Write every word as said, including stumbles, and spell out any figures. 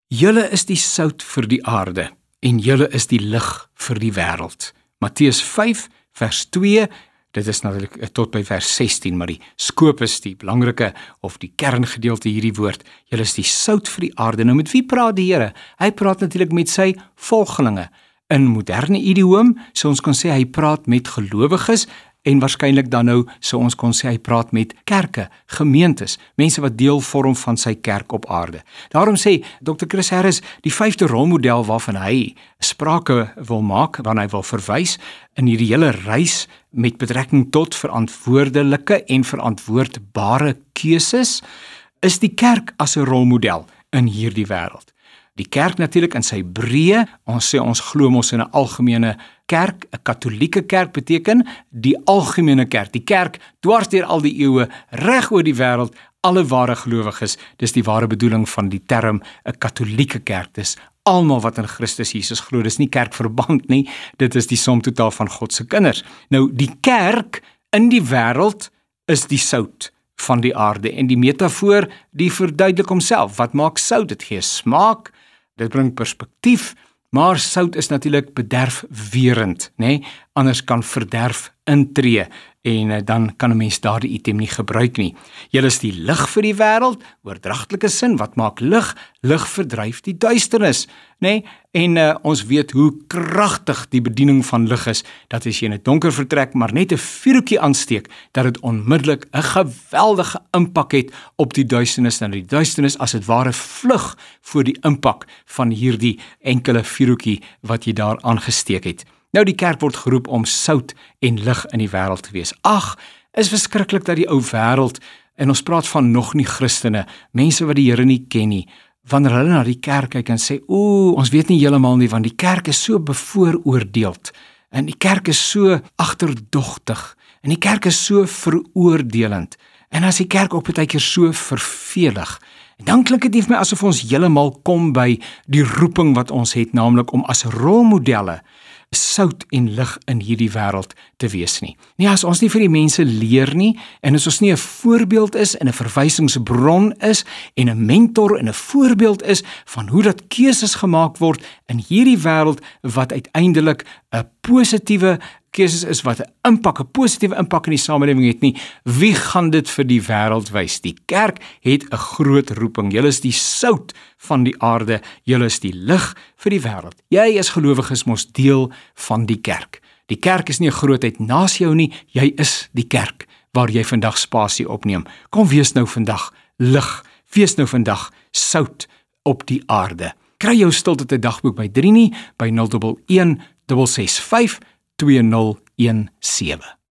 Julle is die sout vir die aarde, en julle is die lig vir die wêreld. Matteus vyf, vers twee, dit is natuurlik tot by vers sestien, maar die skoop is die belangrike, of die kerngedeelte hierdie woord, julle is die sout vir die aarde. Nou met wie praat die Here? Hy praat natuurlik met sy volgelinge. In moderne idioom, so ons kon sê, hy praat met gelowiges, en waarskynlik dan nou, so ons kon sê, hy praat met kerke, gemeentes, mense wat deel vorm van sy kerk op aarde. Daarom sê dokter Chris Harris, die vyfde rolmodel waarvan hy sprake wil maak, waarna hy wil verwys, in hierdie hele reis met betrekking tot verantwoordelike en verantwoordbare keuses, is die kerk as 'n rolmodel in hierdie wêreld. Die kerk natuurlik in sy breë, ons sê ons glo mos in 'n algemene kerk, 'n katolieke kerk beteken die algemene kerk, die kerk dwars deur al die eeue, reg oor die wêreld, alle ware gelowiges, dis die ware bedoeling van die term 'n katolieke kerk, dis almal wat in Christus Jesus glo, dis nie kerkverband nie, dit is die som totaal van God se kinders. Nou die kerk in die wêreld is die sout van die aarde, en die metafoor die verduidelik homself. Wat maak sout? Dit gee smaak, dit bring perspektief, maar sout is natuurlik bederfwerend, nê? Anders kan verderf intree, en uh, dan kan 'n mens daardie item nie gebruik nie. Julle is die lig vir die wêreld, oordragtelike sin, wat maak lig? Lig verdryf die duisternis, nê? En uh, ons weet hoe kragtig die bediening van lig is, dat as jy in 'n donker vertrek maar net 'n vuurtjie aansteek, dat dit onmiddellik 'n geweldige impak het op die duisternis, en die duisternis as dit ware vlug voor die impak van hierdie enkele vuurtjie wat jy daar aangesteek het. Nou die kerk word geroep om sout en lig in die wêreld te wees. Ag, is verskriklik dat die ou wêreld, en ons praat van nog nie Christene, mense wat die Here nie ken nie, wanneer hulle na die kerk kyk en sê, oeh, ons weet nie heeltemal nie, want die kerk is so bevooroordeeld, en die kerk is so agterdogtig, en die kerk is so veroordelend, en as die kerk op 'n tydjie so vervelig, en dan klink dit nie vir my asof ons heeltemal kom by die roeping wat ons het, naamlik om as rolmodelle sout en lig in hierdie wêreld te wees nie. Nee, as ons nie vir die mense leer nie, en as ons nie 'n voorbeeld is, en 'n verwysingsbron is, en 'n mentor en 'n voorbeeld is, van hoe dat keuses gemaak word in hierdie wêreld, wat uiteindelik 'n positiewe keuses is, wat 'n impak, 'n positiewe impak in die samelewing het nie, wie gaan dit vir die wêreld wys? Die kerk het 'n groot roeping. Julle is die sout van die aarde, julle is die lig vir die wêreld. Jy as gelowiges mos deel van die kerk. Die kerk is nie 'n grootheid naas jou nie, jy is die kerk waar jy vandag spasie opneem. Kom wees nou vandag lig, wees nou vandag sout op die aarde. Kry jou stilte te dagboek by Drini, by nul een een ses ses vyf twee nul een sewe.